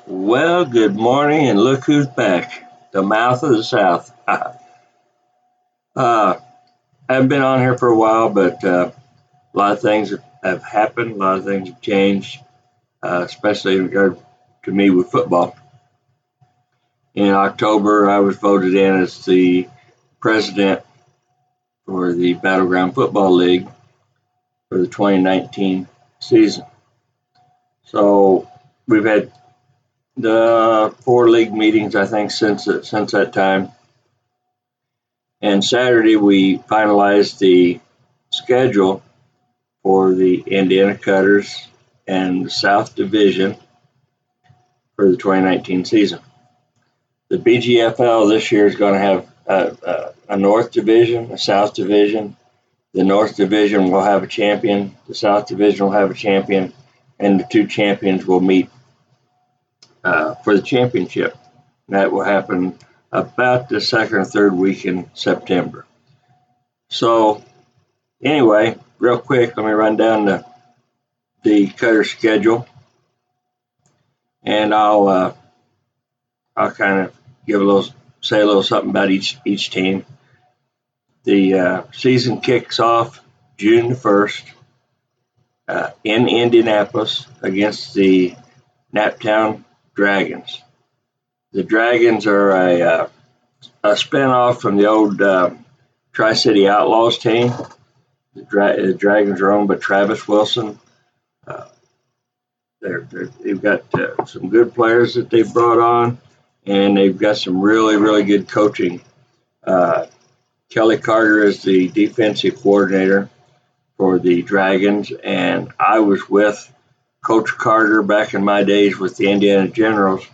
Well, good morning, and look who's back. The mouth of the South. I haven't been on here for a while, but a lot of things have happened, a lot of things have changed, especially in regard to me with football. In October, I was voted in as the president for the Battleground Football League for the 2019 season. So we've had the four league meetings, I think, since that time. And Saturday, we finalized the schedule for the Indiana Cutters and the South Division for the 2019 season. The BGFL this year is going to have a North Division, a South Division. The North Division will have a champion, the South Division will have a champion, and the two champions will meet for the championship. That will happen about the second or third week in September. So, anyway, real quick, let me run down the Cutter schedule, and I'll kind of say a little something about each team. The season kicks off June the 1st in Indianapolis against the Naptown Dragons. The Dragons are a spinoff from the old Tri-City Outlaws team. The Dragons are owned by Travis Wilson. They've got some good players that they've brought on, and they've got some really, really good coaching. Kelly Carter is the defensive coordinator for the Dragons, and I was with Coach Carter back in my days with the Indiana Generals.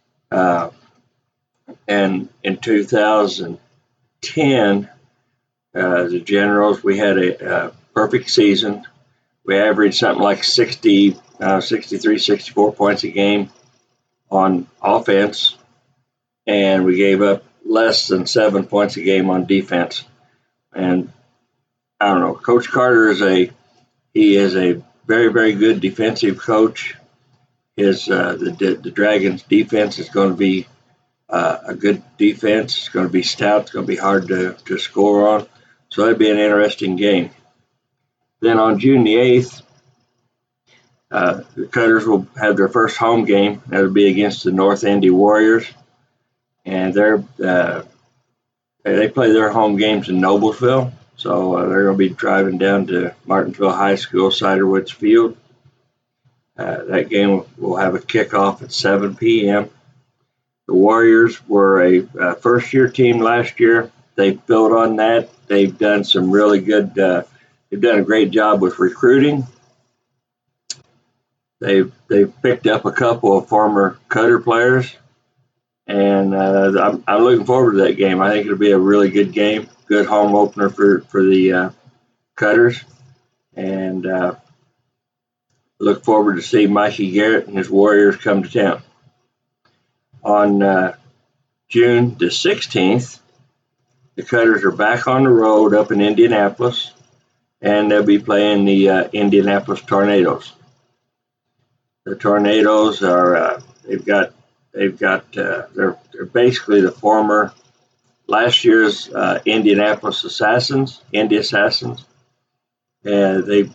And in 2010, the Generals, we had a perfect season. We averaged something like 63, 64 points a game on offense, and we gave up less than 7 points a game on defense. And I don't know, Coach Carter is a very, very good defensive coach. The Dragons' defense is going to be a good defense. It's going to be stout. It's going to be hard to score on. So that'd be an interesting game. Then on June the 8th, the Cutters will have their first home game. That'll be against the North Indy Warriors. And they play their home games in Noblesville. So they're going to be driving down to Martinsville High School, Ciderwoods Field. That game will have a kickoff at 7 p.m. The Warriors were a first-year team last year. They built on that. They've done some really good. They've done a great job with recruiting. They've picked up a couple of former Cutter players, and I'm looking forward to that game. I think it'll be a really good game, good home opener for the Cutters, and look forward to see Mikey Garrett and his Warriors come to town. On June the 16th, the Cutters are back on the road up in Indianapolis, and they'll be playing the Indianapolis Tornadoes. The Tornadoes are they're basically the former last year's Indianapolis Assassins, Indy Assassins, and they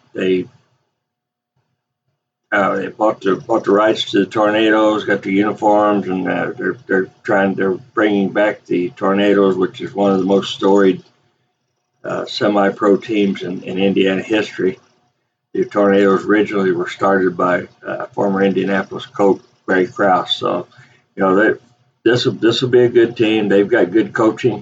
bought the rights to the Tornadoes, got the uniforms, and they're bringing back the Tornadoes, which is one of the most storied semi-pro teams in Indiana history. The Tornadoes originally were started by former Indianapolis coach Greg Krause. So, this will be a good team. They've got good coaching,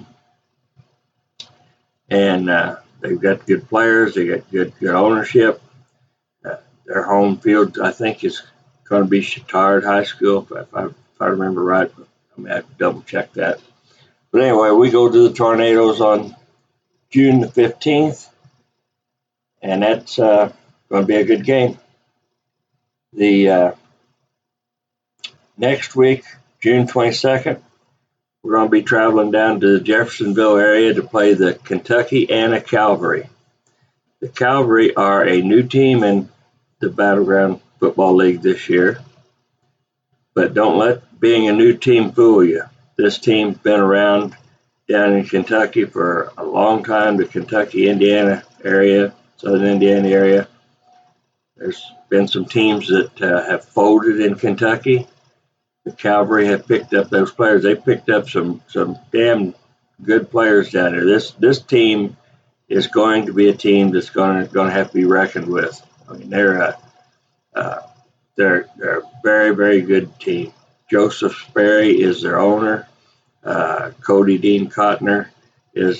and they've got good players. They got good ownership. Their home field, I think, is going to be Chittard High School, if I remember right. I'm going to have to double check that. But anyway, we go to the Tornadoes on June the 15th, and that's going to be a good game. The next week, June 22nd, we're going to be traveling down to the Jeffersonville area to play the Kentucky Anna Cavalry. The Cavalry are a new team in the Battleground Football League this year, but don't let being a new team fool you. This team's been around down in Kentucky for a long time, the Kentucky, Indiana area, southern Indiana area. There's been some teams that have folded in Kentucky. The Cavalry have picked up those players. They picked up some damn good players down there. This team is going to be a team that's going to have to be reckoned with. I mean, they're a very, very good team. Joseph Sperry is their owner. Cody Dean Cotner is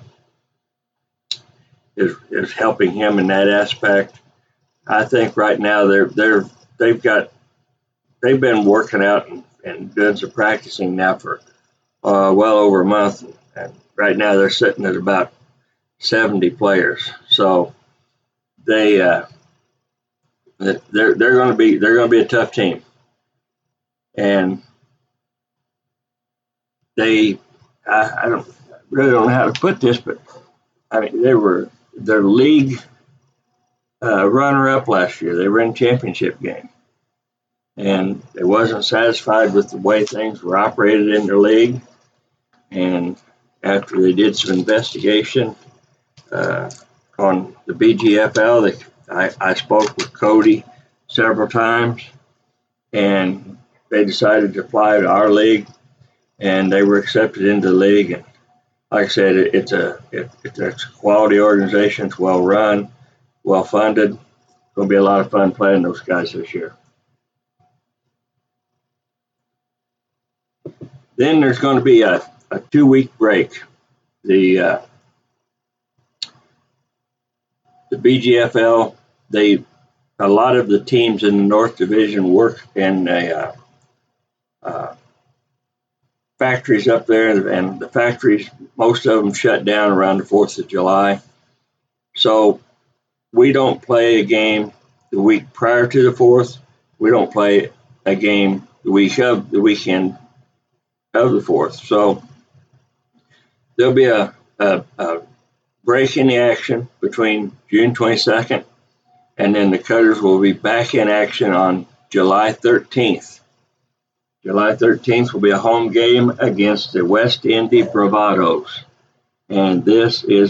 helping him in that aspect. I think right now they've been working out and doing some practicing now for well over a month, and right now they're sitting at about 70 players. So they're going to be a tough team, and I don't really don't know how to put this, but I mean they were their league runner-up last year. They were in championship game, and they wasn't satisfied with the way things were operated in their league. And after they did some investigation on the BGFL, I spoke with Cody several times, and they decided to apply to our league, and they were accepted into the league. And like I said, it's a quality organization. It's well run, well funded. It's going to be a lot of fun playing those guys this year. Then there's going to be a 2-week break. The BGFL, a lot of the teams in the North Division work in factories up there, and the factories, most of them shut down around the 4th of July. So we don't play a game the week prior to the 4th. We don't play a game the weekend of the 4th. So there'll be a break in the action between June 22nd, and then the Cutters will be back in action on July 13th. July 13th will be a home game against the West Indy Bravados. And this is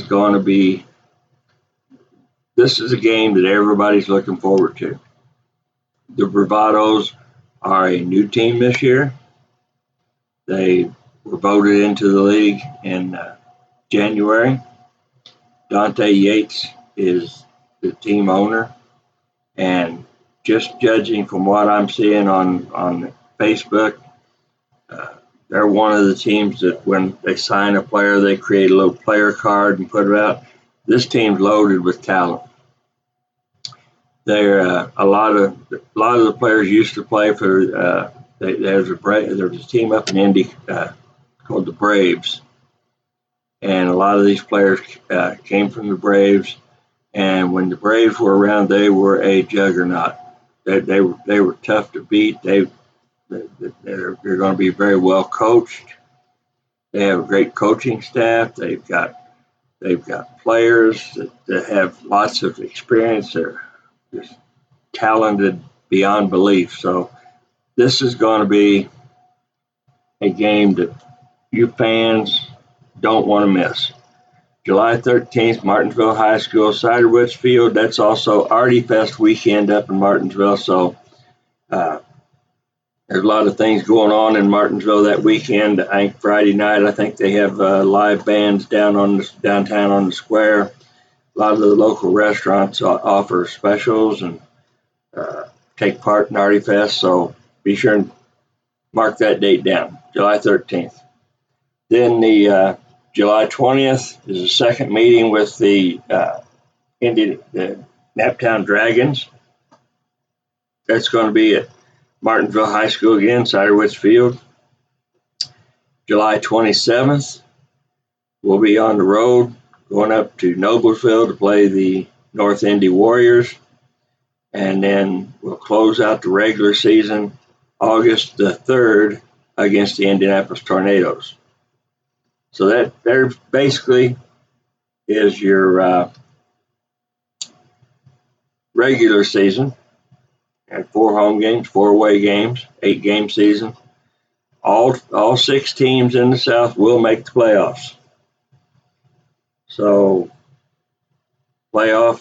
a game that everybody's looking forward to. The Bravados are a new team this year. They were voted into the league in January. Dante Yates is the team owner, and just judging from what I'm seeing on Facebook, they're one of the teams that when they sign a player, they create a little player card and put it out. This team's loaded with talent. They're a lot of the players used to play for. There's a team up in Indy called the Braves, and a lot of these players came from the Braves. And when the Braves were around, they were a juggernaut. They were tough to beat. They're going to be very well coached. They have a great coaching staff. They've got players that have lots of experience. They're just talented beyond belief. So this is going to be a game that you fans don't want to miss. July 13th, Martinsville High School, Ciderwoods Field. That's also Artie Fest weekend up in Martinsville. So there's a lot of things going on in Martinsville that weekend. I think Friday night, I think they have live bands downtown on the square. A lot of the local restaurants offer specials and take part in Artie Fest. So be sure and mark that date down, July 13th. Then the July 20th is the second meeting with the Naptown Dragons. That's going to be at Martinsville High School again, Ciderwoods Field. July 27th, we'll be on the road going up to Noblesville to play the North Indy Warriors. And then we'll close out the regular season August the 3rd against the Indianapolis Tornadoes. So that there basically is your regular season. and 4 home games, 4 away games, 8-game season. All 6 teams in the South will make the playoffs. So playoff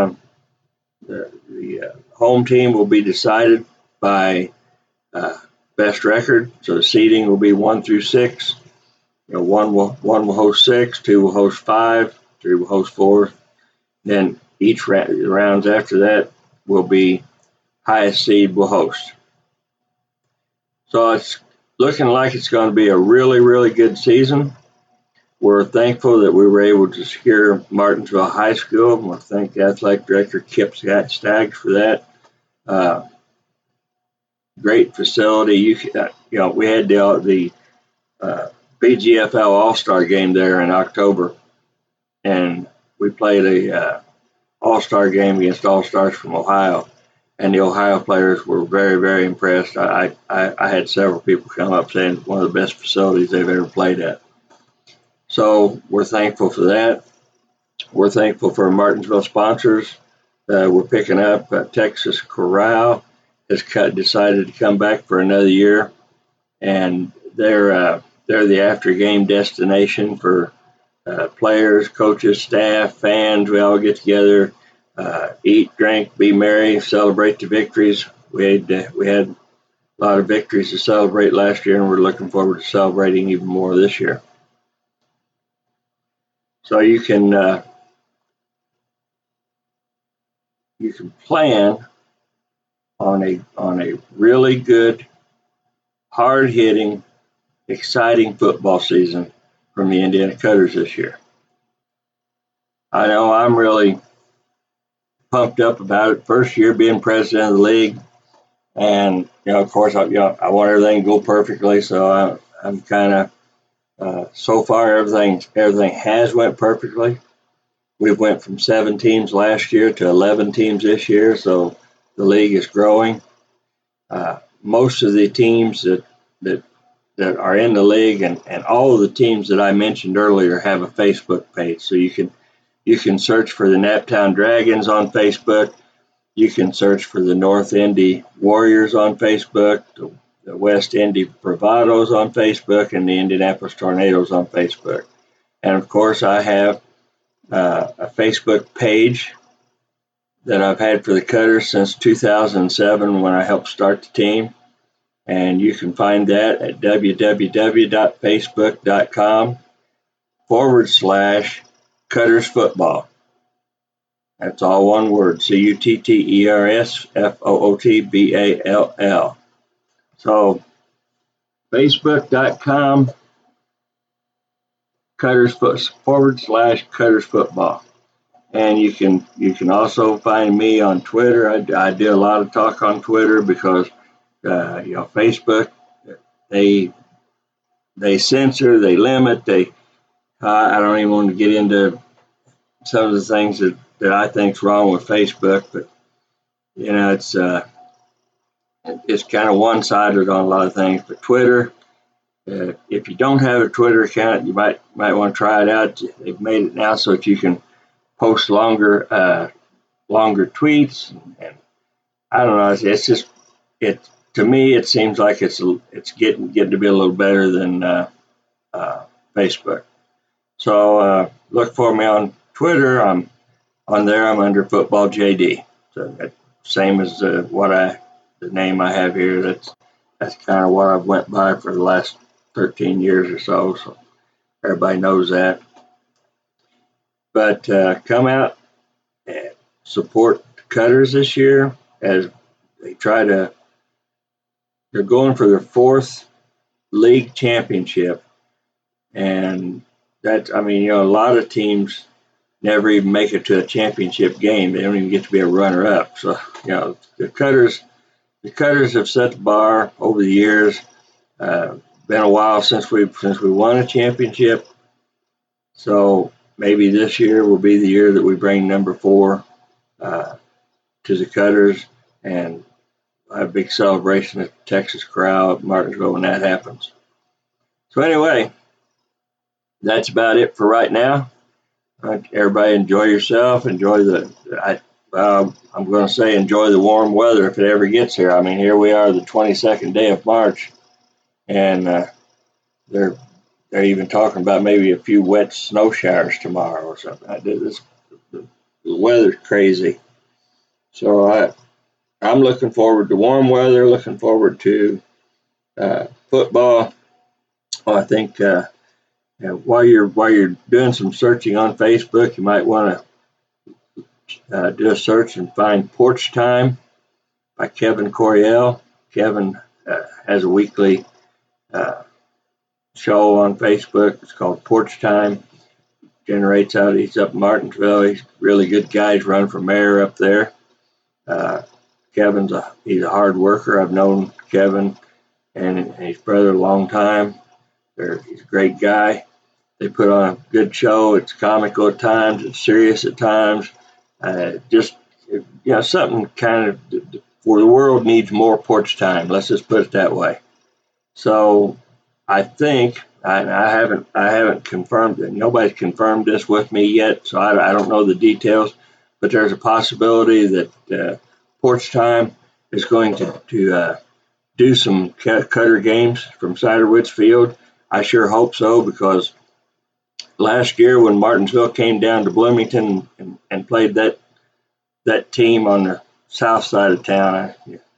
the home team will be decided by best record. So the seeding will be 1 through 6. One will host 6, 2 will host 5, 3 will host 4. Then each rounds after that will be highest seed will host. So it's looking like it's going to be a really, really good season. We're thankful that we were able to secure Martinsville High School. I want to thank the athletic director, Kip Staggs, for that. Great facility. We had the BGFL All-Star game there in October, and we played a All-Star game against All-Stars from Ohio, and the Ohio players were very, very impressed. I had several people come up saying it's one of the best facilities they've ever played at. So we're thankful for that. We're thankful for Martinsville sponsors. We're picking up Texas Corral has decided to come back for another year, and they're the after-game destination for players, coaches, staff, fans. We all get together, eat, drink, be merry, celebrate the victories. We had a lot of victories to celebrate last year, and we're looking forward to celebrating even more this year. So you can plan on a really good, hard-hitting, exciting football season from the Indiana Cutters this year. I know I'm really pumped up about it. First year being president of the league, and of course, I want everything to go perfectly. So I'm kind of so far everything has went perfectly. We went from 7 teams last year to 11 teams this year, so the league is growing. Most of the teams that are in the league and all of the teams that I mentioned earlier have a Facebook page. So you can search for the Naptown Dragons on Facebook. You can search for the North Indy Warriors on Facebook, the West Indy Bravados on Facebook, and the Indianapolis Tornadoes on Facebook. And of course, I have a Facebook page that I've had for the Cutters since 2007 when I helped start the team. And you can find that at www.facebook.com/Cutters Football. That's all one word, CUTTERSFOOTBALL. So facebook.com /Cutters Football. And you can also find me on Twitter. I did a lot of talk on Twitter because Facebook, they censor, they limit, I don't even want to get into some of the things that I think is wrong with Facebook, but it's kind of one-sided on a lot of things. But Twitter, if you don't have a Twitter account, you might want to try it out. They've made it now so that you can post longer tweets, and I don't know. It's just to me it seems like it's getting to be a little better than Facebook. So look for me on Twitter. I'm on there. I'm under Football JD. So that same as the name I have here. That's kind of what I've went by for the last 13 years or so. So everybody knows that. But come out and support the Cutters this year as they they're going for their 4th league championship. And a lot of teams never even make it to a championship game. They don't even get to be a runner-up. So, the Cutters have set the bar over the years. Been a while since we won a championship. So maybe this year will be the year that we bring number 4 to the Cutters, and have a big celebration at the Texas Corral at Martinsville when that happens. So anyway, that's about it for right now. Everybody enjoy yourself. Enjoy I'm going to say enjoy the warm weather if it ever gets here. I mean, here we are, the 22nd day of March, and they're they're even talking about maybe a few wet snow showers tomorrow or something. The weather's crazy, so I'm looking forward to warm weather. Looking forward to football. Well, I think while you're doing some searching on Facebook, you might want to do a search and find Porch Time by Kevin Coryell. Kevin has a weekly uh, show on Facebook. It's called Porch Time. Generates out. He's up in Martinsville. He's a really good guy. He's running for mayor up there. Uh, he's a hard worker. I've known Kevin and his brother a long time. He's a great guy. They put on a good show. It's comical at times. It's serious at times. Just something kind of for the world needs more Porch Time. Let's just put it that way. So I think I haven't confirmed it. Nobody's confirmed this with me yet, so I don't know the details. But there's a possibility that Porch Time is going to do some cutter games from Ciderwoods Field. I sure hope so, because last year when Martinsville came down to Bloomington and played that team on the south side of town,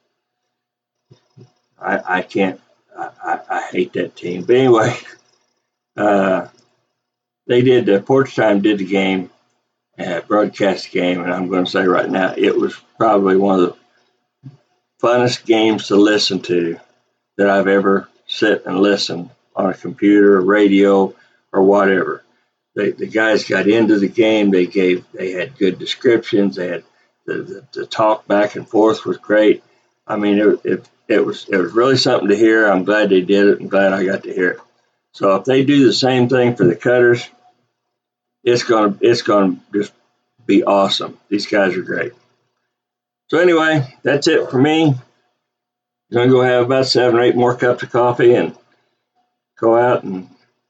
I can't. I hate that team. But anyway, uh, they did. Porch Time did the game, broadcast the game, and I'm going to say right now it was probably one of the funnest games to listen to that I've ever sit and listen on a computer, radio, or whatever. The guys got into the game. They had good descriptions. They had the talk back and forth was great. I mean, it was really something to hear. I'm glad they did it. I'm glad I got to hear it. So if they do the same thing for the Cutters, it's gonna just be awesome. These guys are great. So anyway, that's it for me. I'm gonna go have about 7 or 8 more cups of coffee and go out and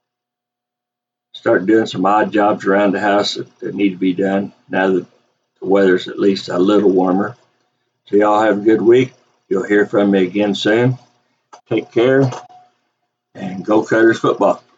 start doing some odd jobs around the house that need to be done now that the weather's at least a little warmer. So y'all have a good week. You'll hear from me again soon. Take care and go Cutters football.